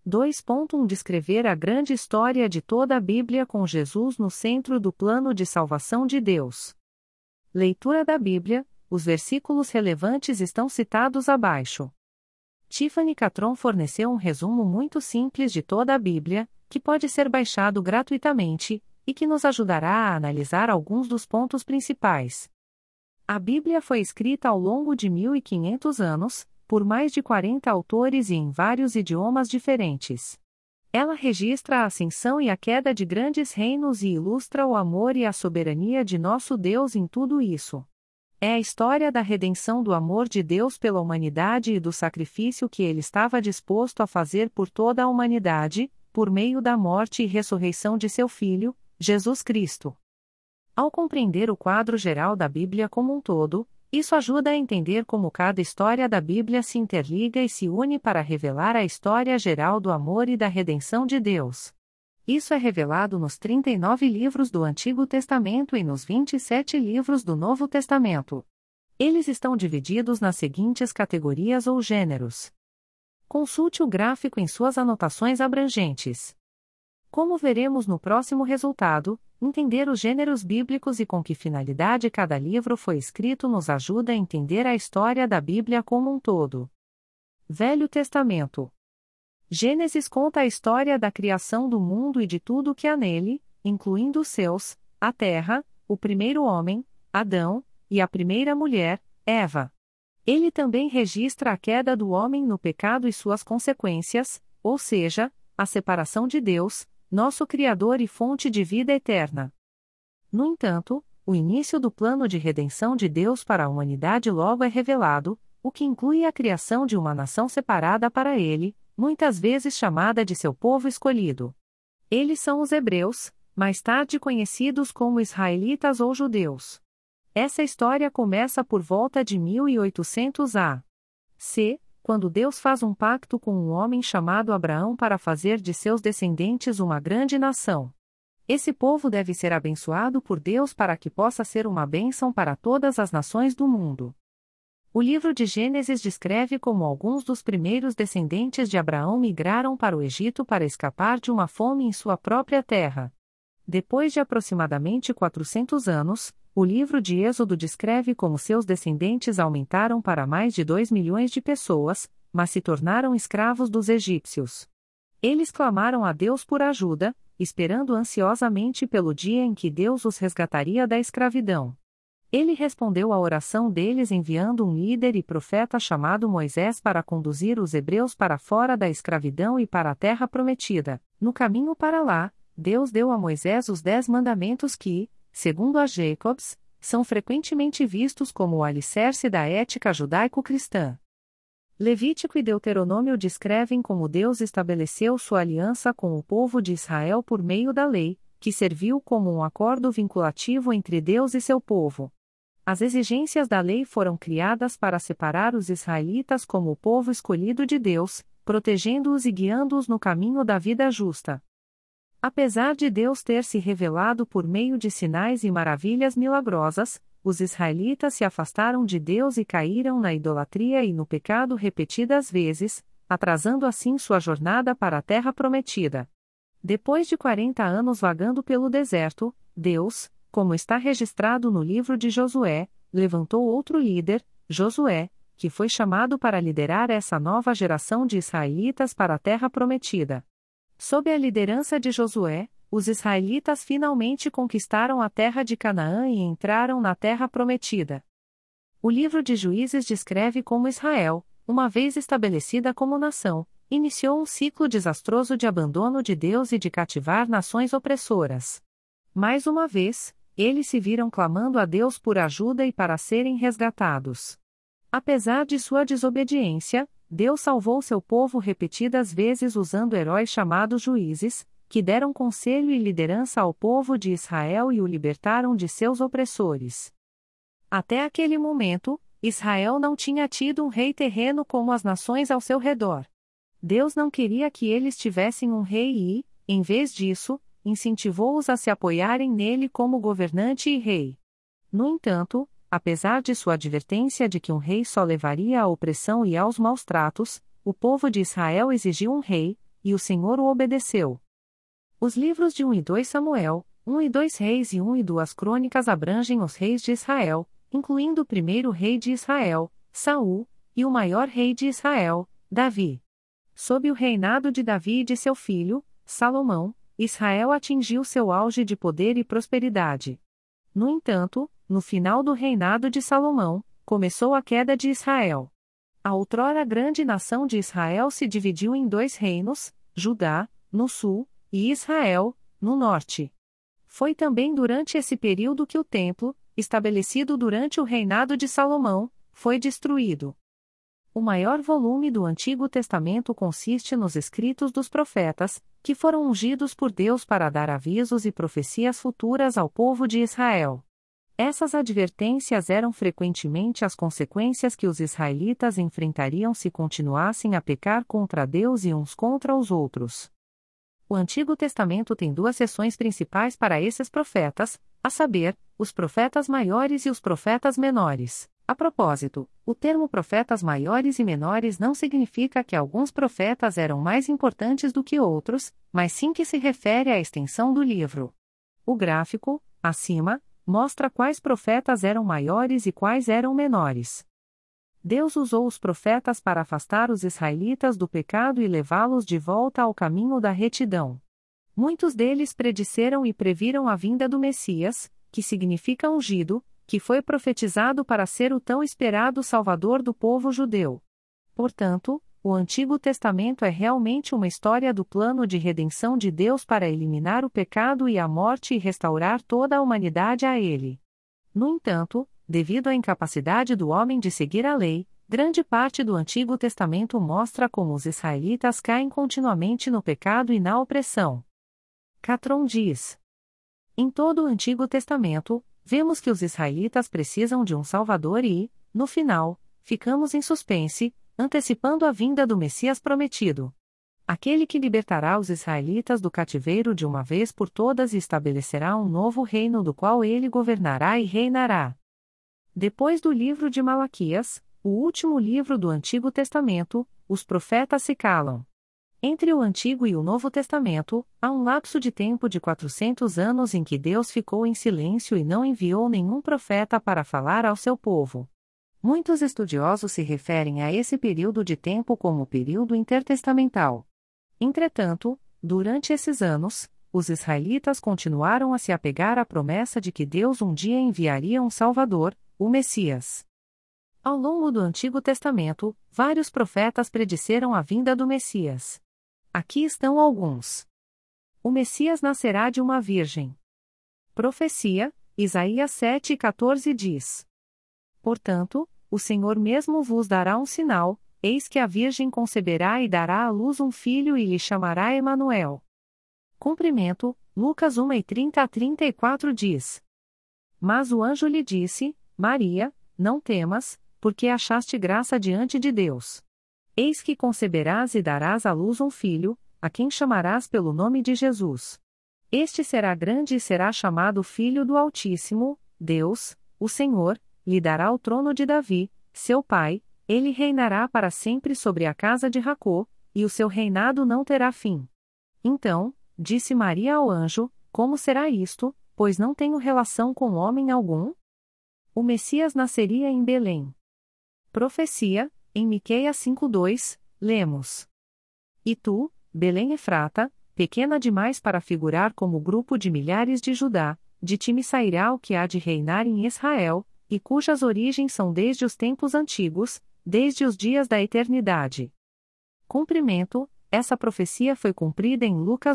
2.1 Descrever a grande história de toda a Bíblia com Jesus no centro do plano de salvação de Deus. Leitura da Bíblia, os versículos relevantes estão citados abaixo. Tiffany Catron forneceu um resumo muito simples de toda a Bíblia, que pode ser baixado gratuitamente, e que nos ajudará a analisar alguns dos pontos principais. A Bíblia foi escrita ao longo de 1500 anos, por mais de 40 autores e em vários idiomas diferentes. Ela registra a ascensão e a queda de grandes reinos e ilustra o amor e a soberania de nosso Deus em tudo isso. É a história da redenção do amor de Deus pela humanidade e do sacrifício que ele estava disposto a fazer por toda a humanidade, por meio da morte e ressurreição de seu Filho, Jesus Cristo. Ao compreender o quadro geral da Bíblia como um todo, isso ajuda a entender como cada história da Bíblia se interliga e se une para revelar a história geral do amor e da redenção de Deus. Isso é revelado nos 39 livros do Antigo Testamento e nos 27 livros do Novo Testamento. Eles estão divididos nas seguintes categorias ou gêneros. Consulte o gráfico em suas anotações abrangentes. Como veremos no próximo resultado, entender os gêneros bíblicos e com que finalidade cada livro foi escrito nos ajuda a entender a história da Bíblia como um todo. Velho Testamento. Gênesis conta a história da criação do mundo e de tudo o que há nele, incluindo os céus, a terra, o primeiro homem, Adão, e a primeira mulher, Eva. Ele também registra a queda do homem no pecado e suas consequências, ou seja, a separação de Deus, nosso Criador e fonte de vida eterna. No entanto, o início do plano de redenção de Deus para a humanidade logo é revelado, o que inclui a criação de uma nação separada para ele, muitas vezes chamada de seu povo escolhido. Eles são os hebreus, mais tarde conhecidos como israelitas ou judeus. Essa história começa por volta de 1800 a.C., quando Deus faz um pacto com um homem chamado Abraão para fazer de seus descendentes uma grande nação. Esse povo deve ser abençoado por Deus para que possa ser uma bênção para todas as nações do mundo. O livro de Gênesis descreve como alguns dos primeiros descendentes de Abraão migraram para o Egito para escapar de uma fome em sua própria terra. Depois de aproximadamente 400 anos, o livro de Êxodo descreve como seus descendentes aumentaram para mais de 2 milhões de pessoas, mas se tornaram escravos dos egípcios. Eles clamaram a Deus por ajuda, esperando ansiosamente pelo dia em que Deus os resgataria da escravidão. Ele respondeu à oração deles enviando um líder e profeta chamado Moisés para conduzir os hebreus para fora da escravidão e para a terra prometida. No caminho para lá, Deus deu a Moisés os 10 mandamentos que, segundo a Jacobs, são frequentemente vistos como o alicerce da ética judaico-cristã. Levítico e Deuteronômio descrevem como Deus estabeleceu sua aliança com o povo de Israel por meio da lei, que serviu como um acordo vinculativo entre Deus e seu povo. As exigências da lei foram criadas para separar os israelitas como o povo escolhido de Deus, protegendo-os e guiando-os no caminho da vida justa. Apesar de Deus ter se revelado por meio de sinais e maravilhas milagrosas, os israelitas se afastaram de Deus e caíram na idolatria e no pecado repetidas vezes, atrasando assim sua jornada para a terra prometida. Depois de 40 anos vagando pelo deserto, Deus, como está registrado no livro de Josué, levantou outro líder, Josué, que foi chamado para liderar essa nova geração de israelitas para a terra prometida. Sob a liderança de Josué, os israelitas finalmente conquistaram a terra de Canaã e entraram na terra prometida. O livro de Juízes descreve como Israel, uma vez estabelecida como nação, iniciou um ciclo desastroso de abandono de Deus e de cativar nações opressoras. Mais uma vez, eles se viram clamando a Deus por ajuda e para serem resgatados. Apesar de sua desobediência, Deus salvou seu povo repetidas vezes usando heróis chamados juízes, que deram conselho e liderança ao povo de Israel e o libertaram de seus opressores. Até aquele momento, Israel não tinha tido um rei terreno como as nações ao seu redor. Deus não queria que eles tivessem um rei e, em vez disso, incentivou-os a se apoiarem nele como governante e rei. No entanto, apesar de sua advertência de que um rei só levaria à opressão e aos maus tratos, o povo de Israel exigiu um rei, e o Senhor o obedeceu. Os livros de 1 e 2 Samuel, 1 e 2 Reis e 1 e 2 Crônicas abrangem os reis de Israel, incluindo o primeiro rei de Israel, Saul, e o maior rei de Israel, Davi. Sob o reinado de Davi e de seu filho, Salomão, Israel atingiu seu auge de poder e prosperidade. No entanto, no final do reinado de Salomão, começou a queda de Israel. A outrora grande nação de Israel se dividiu em dois reinos, Judá, no sul, e Israel, no norte. Foi também durante esse período que o templo, estabelecido durante o reinado de Salomão, foi destruído. O maior volume do Antigo Testamento consiste nos escritos dos profetas, que foram ungidos por Deus para dar avisos e profecias futuras ao povo de Israel. Essas advertências eram frequentemente as consequências que os israelitas enfrentariam se continuassem a pecar contra Deus e uns contra os outros. O Antigo Testamento tem duas seções principais para esses profetas, a saber, os profetas maiores e os profetas menores. A propósito, o termo profetas maiores e menores não significa que alguns profetas eram mais importantes do que outros, mas sim que se refere à extensão do livro. O gráfico, acima, mostra quais profetas eram maiores e quais eram menores. Deus usou os profetas para afastar os israelitas do pecado e levá-los de volta ao caminho da retidão. Muitos deles predisseram e previram a vinda do Messias, que significa ungido, que foi profetizado para ser o tão esperado Salvador do povo judeu. Portanto, o Antigo Testamento é realmente uma história do plano de redenção de Deus para eliminar o pecado e a morte e restaurar toda a humanidade a Ele. No entanto, devido à incapacidade do homem de seguir a lei, grande parte do Antigo Testamento mostra como os israelitas caem continuamente no pecado e na opressão. Catron diz: em todo o Antigo Testamento, vemos que os israelitas precisam de um Salvador e, no final, ficamos em suspense, antecipando a vinda do Messias prometido. Aquele que libertará os israelitas do cativeiro de uma vez por todas e estabelecerá um novo reino do qual ele governará e reinará. Depois do livro de Malaquias, o último livro do Antigo Testamento, os profetas se calam. Entre o Antigo e o Novo Testamento, há um lapso de tempo de 400 anos em que Deus ficou em silêncio e não enviou nenhum profeta para falar ao seu povo. Muitos estudiosos se referem a esse período de tempo como o período intertestamental. Entretanto, durante esses anos, os israelitas continuaram a se apegar à promessa de que Deus um dia enviaria um Salvador, o Messias. Ao longo do Antigo Testamento, vários profetas predisseram a vinda do Messias. Aqui estão alguns. O Messias nascerá de uma virgem. Profecia, Isaías 7,14 diz: portanto, o Senhor mesmo vos dará um sinal, eis que a virgem conceberá e dará à luz um filho e lhe chamará Emanuel. Cumprimento, Lucas 1:30-34 diz: mas o anjo lhe disse, Maria, não temas, porque achaste graça diante de Deus. Eis que conceberás e darás à luz um filho, a quem chamarás pelo nome de Jesus. Este será grande e será chamado Filho do Altíssimo, Deus, o Senhor, lhe dará o trono de Davi, seu pai, ele reinará para sempre sobre a casa de Jacó, e o seu reinado não terá fim. Então, disse Maria ao anjo, como será isto, pois não tenho relação com homem algum? O Messias nasceria em Belém. Profecia, em Miqueias 5:2, lemos: e tu, Belém Efrata, pequena demais para figurar como grupo de milhares de Judá, de ti me sairá o que há de reinar em Israel, e cujas origens são desde os tempos antigos, desde os dias da eternidade. Cumprimento, essa profecia foi cumprida em Lucas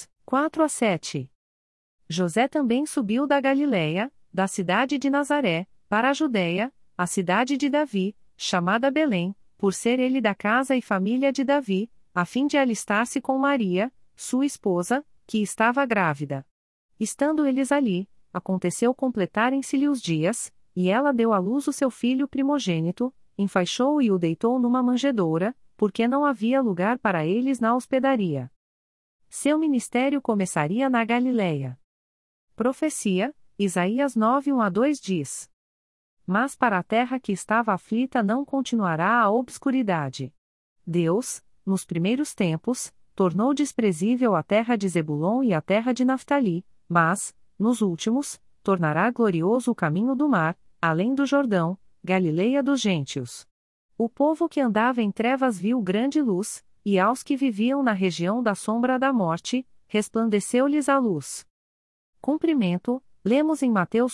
2:4-7. José também subiu da Galiléia, da cidade de Nazaré, para a Judéia, a cidade de Davi, chamada Belém, por ser ele da casa e família de Davi, a fim de alistar-se com Maria, sua esposa, que estava grávida. Estando eles ali, aconteceu completarem-se-lhe os dias, e ela deu à luz o seu filho primogênito, enfaixou-o e o deitou numa manjedoura, porque não havia lugar para eles na hospedaria. Seu ministério começaria na Galiléia. Profecia, Isaías 9:1-2 diz: mas para a terra que estava aflita não continuará a obscuridade. Deus, nos primeiros tempos, tornou desprezível a terra de Zebulon e a terra de Naftali, mas, nos últimos, tornará glorioso o caminho do mar, além do Jordão, Galileia dos gentios. O povo que andava em trevas viu grande luz, e aos que viviam na região da sombra da morte, resplandeceu-lhes a luz. Cumprimento, lemos em Mateus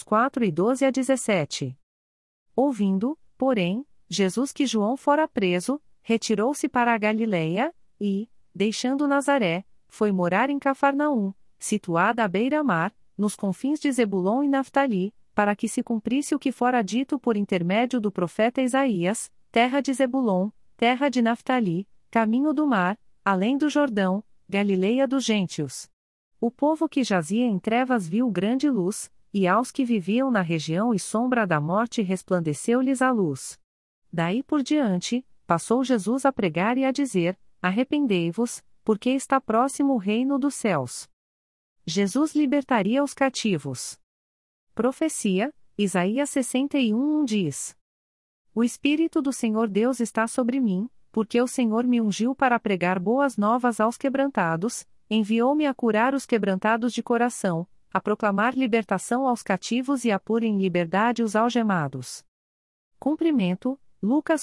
4:12-17. Ouvindo, porém, Jesus que João fora preso, retirou-se para a Galileia, e, deixando Nazaré, foi morar em Cafarnaum, situada à beira-mar, nos confins de Zebulon e Naftali, para que se cumprisse o que fora dito por intermédio do profeta Isaías: terra de Zebulon, terra de Naftali, caminho do mar, além do Jordão, Galileia dos gentios. O povo que jazia em trevas viu grande luz, e aos que viviam na região e sombra da morte resplandeceu-lhes a luz. Daí por diante, passou Jesus a pregar e a dizer: arrependei-vos, porque está próximo o reino dos céus. Jesus libertaria os cativos. Profecia, Isaías 61:1 diz: O Espírito do Senhor Deus está sobre mim, porque o Senhor me ungiu para pregar boas novas aos quebrantados, enviou-me a curar os quebrantados de coração, a proclamar libertação aos cativos e a pôr em liberdade os algemados. Cumprimento, Lucas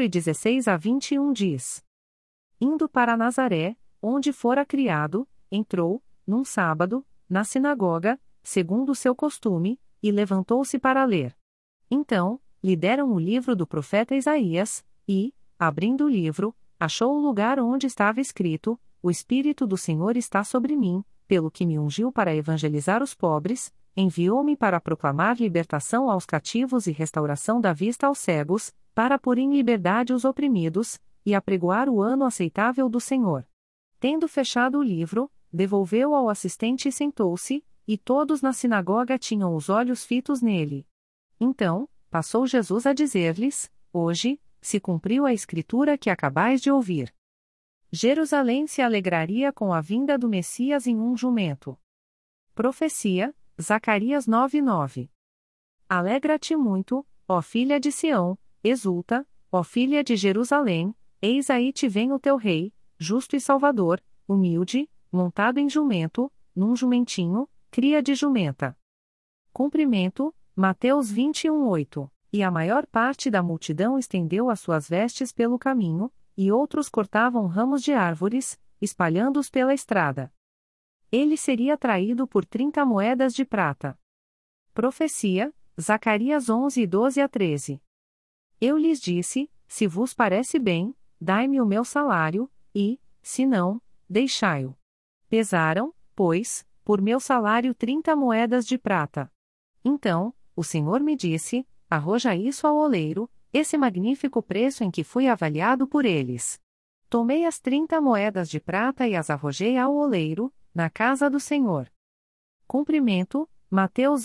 4:16-21 diz: Indo para Nazaré, onde fora criado, entrou, num sábado, na sinagoga, segundo o seu costume, e levantou-se para ler. Então, lhe deram o livro do profeta Isaías, e, abrindo o livro, achou o lugar onde estava escrito: O Espírito do Senhor está sobre mim, pelo que me ungiu para evangelizar os pobres, enviou-me para proclamar libertação aos cativos e restauração da vista aos cegos, para pôr em liberdade os oprimidos, e apregoar o ano aceitável do Senhor. Tendo fechado o livro, devolveu-o ao assistente e sentou-se, e todos na sinagoga tinham os olhos fitos nele. Então, passou Jesus a dizer-lhes: Hoje, se cumpriu a escritura que acabais de ouvir. Jerusalém se alegraria com a vinda do Messias em um jumento. Profecia, Zacarias 9:9. Alegra-te muito, ó filha de Sião, exulta, ó filha de Jerusalém, eis aí te vem o teu rei, justo e salvador, humilde, montado em jumento, num jumentinho, cria de jumenta. Cumprimento, Mateus 21:8. E a maior parte da multidão estendeu as suas vestes pelo caminho, e outros cortavam ramos de árvores, espalhando-os pela estrada. Ele seria traído por 30 moedas de prata. Profecia, Zacarias 11:12-13. Eu lhes disse: se vos parece bem, dai-me o meu salário, e, se não, deixai-o. Pesaram, pois, por meu salário 30 moedas de prata. Então, o Senhor me disse: arroja isso ao oleiro, esse magnífico preço em que fui avaliado por eles. Tomei as 30 moedas de prata e as arrojei ao oleiro, na casa do Senhor. Cumprimento, Mateus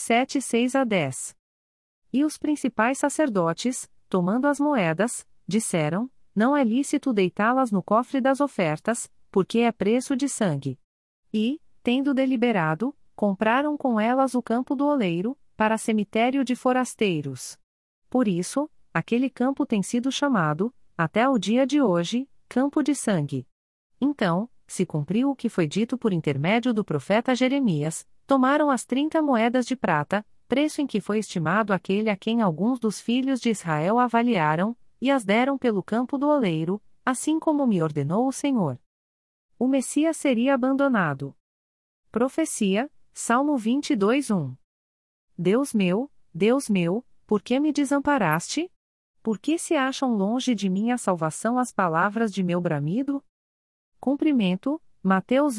27:6-10. E os principais sacerdotes, tomando as moedas, disseram: não é lícito deitá-las no cofre das ofertas, porque é preço de sangue. E, tendo deliberado, compraram com elas o campo do oleiro, para cemitério de forasteiros. Por isso, aquele campo tem sido chamado, até o dia de hoje, campo de sangue. Então, se cumpriu o que foi dito por intermédio do profeta Jeremias: tomaram as 30 moedas de prata, preço em que foi estimado aquele a quem alguns dos filhos de Israel avaliaram, e as deram pelo campo do oleiro, assim como me ordenou o Senhor. O Messias seria abandonado. Profecia, Salmo 22:1. Deus meu, por que me desamparaste? Por que se acham longe de mim a salvação as palavras de meu bramido? Cumprimento, Mateus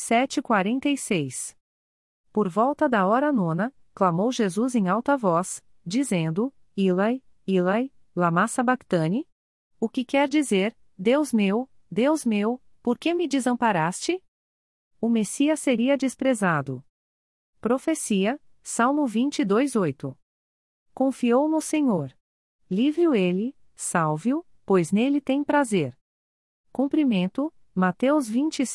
27:46. Por volta da hora nona, clamou Jesus em alta voz, dizendo: Ilai, Ilai, lama sabactani? O que quer dizer: Deus meu, por que me desamparaste? O Messias seria desprezado. Profecia, Salmo 22:8. Confiou no Senhor. Livre-o ele, salve-o, pois nele tem prazer. Cumprimento, Mateus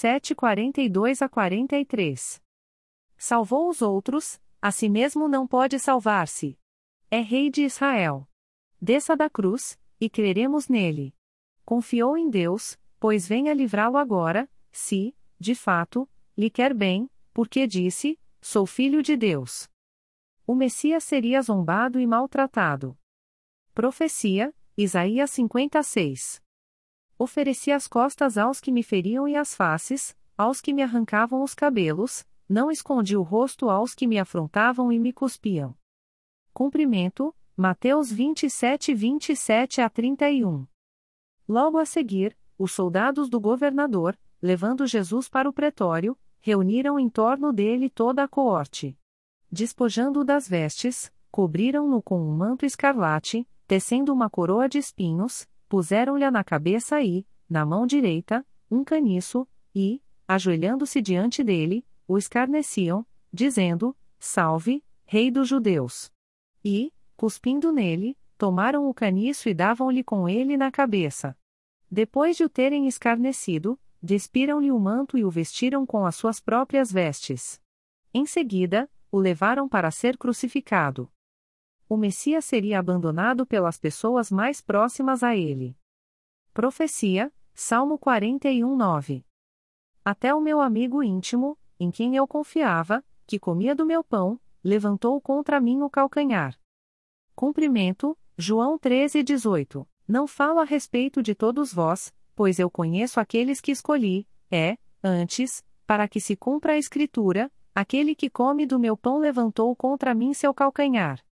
27:42-43. Salvou os outros, a si mesmo não pode salvar-se. É Rei de Israel. Desça da cruz, e creremos nele. Confiou em Deus, pois venha livrá-lo agora, se, de fato, lhe quer bem, porque disse, sou filho de Deus. O Messias seria zombado e maltratado. Profecia, Isaías 56. Ofereci as costas aos que me feriam e as faces, aos que me arrancavam os cabelos, não escondi o rosto aos que me afrontavam e me cuspiam. Cumprimento, Mateus 27, 27 a 31. Logo a seguir, os soldados do governador, levando Jesus para o pretório, reuniram em torno dele toda a coorte. Despojando-o das vestes, cobriram-no com um manto escarlate, tecendo uma coroa de espinhos, puseram-lhe na cabeça e, na mão direita, um caniço, e, ajoelhando-se diante dele, o escarneciam, dizendo, Salve, Rei dos Judeus! E, cuspindo nele, tomaram o caniço e davam-lhe com ele na cabeça. Depois de o terem escarnecido, despiram-lhe o manto e o vestiram com as suas próprias vestes. Em seguida, o levaram para ser crucificado. O Messias seria abandonado pelas pessoas mais próximas a ele. Profecia, Salmo 41, 9. Até o meu amigo íntimo, em quem eu confiava, que comia do meu pão, levantou contra mim o calcanhar. Cumprimento, João 13, 18. Não falo a respeito de todos vós, pois eu conheço aqueles que escolhi, antes, para que se cumpra a Escritura, aquele que come do meu pão levantou contra mim seu calcanhar.